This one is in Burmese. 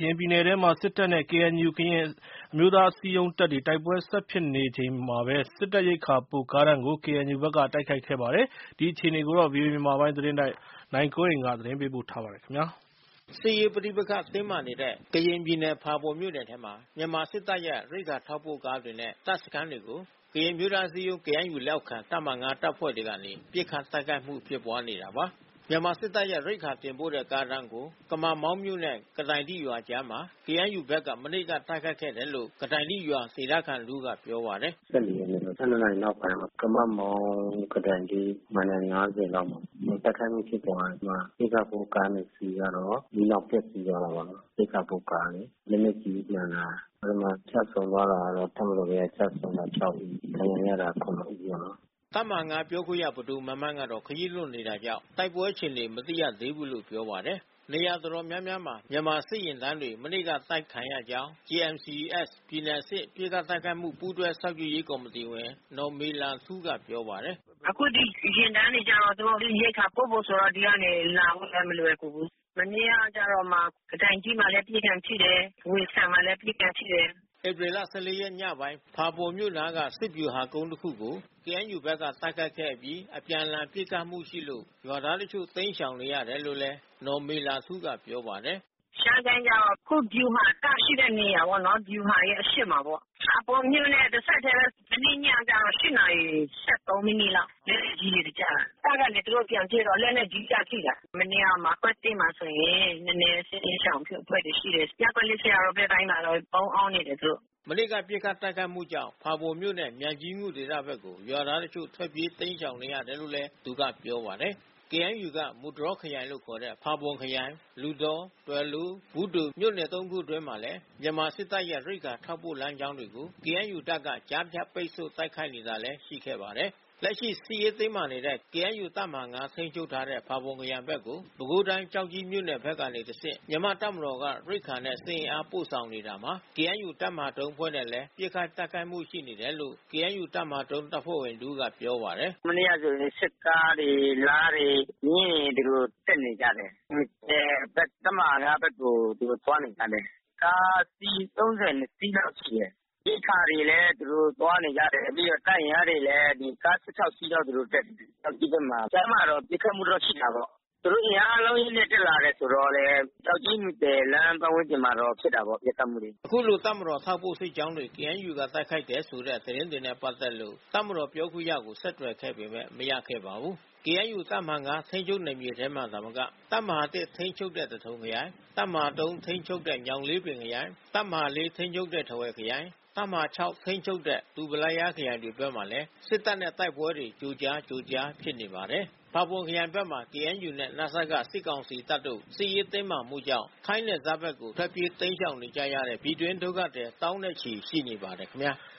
ရင်ပြည်နယ်ထဲမှာ စစ်တပ်နဲ့ KNU ကရင်အမျိုးသားအစည်းအရုံးတပ်တွေ တိုက်ပွဲဆက်ဖြစ်နေချိန်မှာပဲ စစ်တပ်ရိက္ခာပို့ကားတန်းကို KNU ဘက်က တိုက်ခိုက်ခဲ့ပါတယ်။ ဒီအခြေအနေကို ဗွီအိုအေမြန်မာပိုင်းသတင်းထောက် နိုင်ကွန်းအိန်က သတင်းပေးပို့ထားပါတယ်။စစ်ရေးပဋိပက္ခတင်းမာနေတဲ့ ကရင်ပြည်နယ်ဖာပွန်မြို့နယ်ထဲမှာ မြန်မာစစ်တပ်ရဲ့ရိက္ခာထောက်ပို့ကားတွေနဲ့ တပ်စခန်းတွေကို ကရင်အမျိုးသားအစည်းအရုံး KNU လက်အောက်ခံ တပ်မဟာ 5 တပ်ဖွဲ့တွေကနေ ပစ်ခတ်တိုက်ခိုက်မှုဖြစ်ပွါးနေတာပါ။ မြန်မာစစ်တပ်ရဲ့ရိက္ခာတင်ပို့တဲ့ကားတန်းကို ကမာမောင်းမြို့နဲ့ ကတိုင်တိရွာအကြားမှာ KNU ဘက်က မနေ့ကတိုက်ခိုက်ခဲ့တယ်လို့ ကတိုင်တိရွာဒေသခံတဦးကပြောပါတယ်။၁၄ ရက်နေ့ ၁၂ နာရီနောက်ပိုင်းမှာ ကမာမောင်း ကတိုင်တိ မိုင်တိုင် ၅၀ လောက်မှာ တိုက်ခိုက်မှုဖြစ်ပွါးတယ်။ အဲဒီမှာရိက္ခာပို့ကား ၂ စီးကတော့ မီးလောင်ပျက်စီးသွားတာပေါ့နော်။ ရိက္ခာပို့ကားလေ။ လက်နက်ကြီးမှန်တာ။ အဲဒီမှာကျဆုံးသွားတာကတော့ တပ်မတော်ဘက်က ကျဆုံးတာ ၆ ဦး။ ဒဏ်ရာရတာ ၇ ဦးပေါ့နော်။တပ်မဟာ 5 ပြောခွင့်ရပဒိုမန်းမန်းကတော့ ခရီးလွန်နေတာကြောင့် တိုက်ပွဲအခြေအနေမသိရသေးဘူးလို့ပြောပါတယ်။ နေရာတော်တော်များများမှာ မြန်မာစစ်ယာဉ်တန်းတွေ မနေ့ကတိုက်ခံရကြောင်း JMC-S ပြည်နယ်အဆင့်ပစ်ခတ်တိုက်ခိုက်မှု ပူးတွဲစောင့်ကြည့်ရေးကော်မတီဝင် နော်မေလာထူးကပြောပါတယ်။ "အခုဒီယာဉ်တန်းတွေကျတော့ သူတို့ရိက္ခာပို့ဖို့ဆိုတော့ ဒီကနေလာဖို့လည်းမလွယ်ကူဘူး။ မနေ့ကကျတော့မှ ကတိုင်ကြီးမှာလည်း ပစ်ခံထိတယ်။ ဝှေခါမှာလည်း ပစ်ခံထိတယ်။ " ဧပြီလ ၁၄ ရက်ညပိုင်း ဖာပွန်မြို့နားက စစ်ဗျူဟာကုန်းတခုကို KNU ဘက်က တိုက်ခိုက်ခဲ့အပြီး အပြန်အလှန်ပစ်ခတ်မှုရှိလို့ ရွာသားတချို့ တိမ်းရှောင်နေရတယ်လို့လည်း နော်မေလာထူးကပြောပါတယ်။ရှမ်းကိုင်းကျတော့ အခုဗျူဟာတပ်ရှိတဲ့နေရာပေါ့နော်။ ဗျူဟာရဲ့အရှေ့မှာပေါ့။ ဖာပွန်မြို့နဲ့တဆက်ထဲပဲ။ မနေ့ညကျတော့ ၈ နာရီ ၁၃ မိနစ်လောက် လက်နက်ကြီးတွေကျတယ်။ တပ်ကနေသူတို့ပြန်ပစ်တော့ လက်နက်ကြီးကျထိတာ။ မနေ့ကရပ်ကွက် ၁ မှာဆိုရင် နည်းနည်းစစ်ဘေးရှောင်အဖွဲ့တွေရှိတယ်။ ရပ်ကွက် ၄ ဆရာတော်ဘက်တိုင်းမှာတော့ ပုန်းအောင်းနေတယ်သူတို့။မနေ့ကပစ်ခတ်တိုက်ခိုက်မှုကြောင့် ဖာပွန်မြို့နဲ့ မြိုင်ကြီးငူဒေသဘက်ကို ရွာသားတချို့ ထွက်ပြေးတိမ်းရှောင်နေရတယ်လို့လည်း သူကပြောပါတယ်။ KNU က မူတြော်ခရိုင်လို့ခေါ်တဲ့ ဖာပွန်ခရိုင် လူသော ဒွယ်လိုး ဘူးသိုမြို့နယ် ၃ ခုအတွင်းမှာလည်း မြန်မာစစ်တပ်ရဲ့ရိက္ခာထောက်ပို့လမ်းကြောင်းတွေကို KNU တပ်က ကြားဖြတ်ပိတ်ဆို့တိုက်ခိုက်နေတာလည်း ရှိခဲ့ပါတယ်။ လက်ရှိစစ်ရေးတင်းမာနေတဲ့ KNU တပ်မဟာ 5 ထိန်းချုပ်ထားတဲ့ ဖာပွန်ခရိုင်ဘက်ကို ပဲခူးတိုင်း ကျောက်ကြီးမြို့နယ်ဘက်ကနေတဆင့် မြန်မာ့တပ်မတော်က ရိက္ခာနဲ့ စစ်အင်အားပို့ဆောင်နေတာမှာ KNU တပ်မဟာ ၃ အဖွဲ့နဲ့လည်း ပစ်ခတ်တိုက်ခိုက်မှုရှိနေတယ်လို့ KNU တပ်မဟာ ၃ တပ်ဖွဲ့ဝင်တဦးကပြောပါတယ်။ "မနေ့ကဆိုရင် စစ်ကားတွေ လားတွေ မြင်းတွေသူတို့တက်နေကြတယ်။ မူသဲဘက် တပ်မဟာ ၅ ဘက်ကို သူတို့သွားနေကြတယ်။ ကားအစီး ၃၂ စီးလောက်ရှိတယ်။ ရိက္ခာတွေလည်း သူတို့သွားနေကြတယ်။ ပြီးတော့တပ်အင်အားတွေလည်း ကား ၁၆ စီးလောက်သူတို့တက်တယ်။ ကျောက်ကြီးဘက်မှာ။ ကြားမှာတော့ပစ်ခတ်မှုတော့ရှိတာပေါ့။ သူတို့အင်အားအလုံးအရင်းနဲ့တက်လာတယ်ဆိုတော့လည်း ကျောက်ကြီး မူသဲလမ်းပတ်ဝန်းကျင်မှာတော့ဖြစ်တာပေါ့ပစ်ခတ်မှုတွေ။ " အခုလိုတပ်မတော်ထောက်ပို့စစ်ကြောင်းတွေ KNU ကတိုက်ခိုက်တယ်ဆိုတဲ့သတင်းတွေနဲ့ပက်သက်လို့ တပ်မတော်ပြောခွင့်ရကိုဆက်သွယ်ခဲ့ပေမဲ့ မရခဲ့ပါဘူး။ KNU တပ်မဟာ 5 ထိန်းချုပ်နယ်မြေထဲမှာသာမက တပ်မဟာ ၁ ထိန်းချုပ်တဲ့ သထုံခရိုင်၊ တပ်မဟာ ၃ ထိန်းချုပ်တဲ့ ညောင်လေးပင်ခရိုင်၊ တပ်မဟာ ၄ ထိန်းချုပ်တဲ့ ထားဝယ်ခရိုင်၊ တပ်မဟာ ၆ ထိန်းချုပ်တဲ့ ဒူပလာယားခရိုင်တွေဘက်မှာလည်း စစ်တပ်နဲ့တိုက်ပွဲတွေ ကြိုကြားဖြစ်နေပါတယ်။ ဖာပွန်ခရိုင်ဘက်မှာ KNU နဲ့ နစက စစ်ကောင်စီတပ်တို့ စစ်ရေးတင်းမာမှုကြောင့် ထိုင်းနယ်စပ်ဘက်ကို ထွက်ပြေးတိမ်းရှောင်နေကြရတဲ့ ပြည်တွင်းဒုက္ခသည်သောင်းနဲ့ချီရှိနေပါတယ်ခင်ဗျာ။